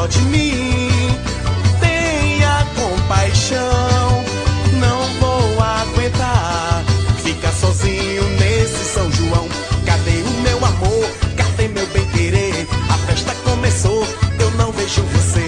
dó de mim, tenha compaixão. Não vou aguentar ficar sozinho nesse São João. Cadê o meu amor? Cadê meu bem-querer? A festa começou, eu não vejo você.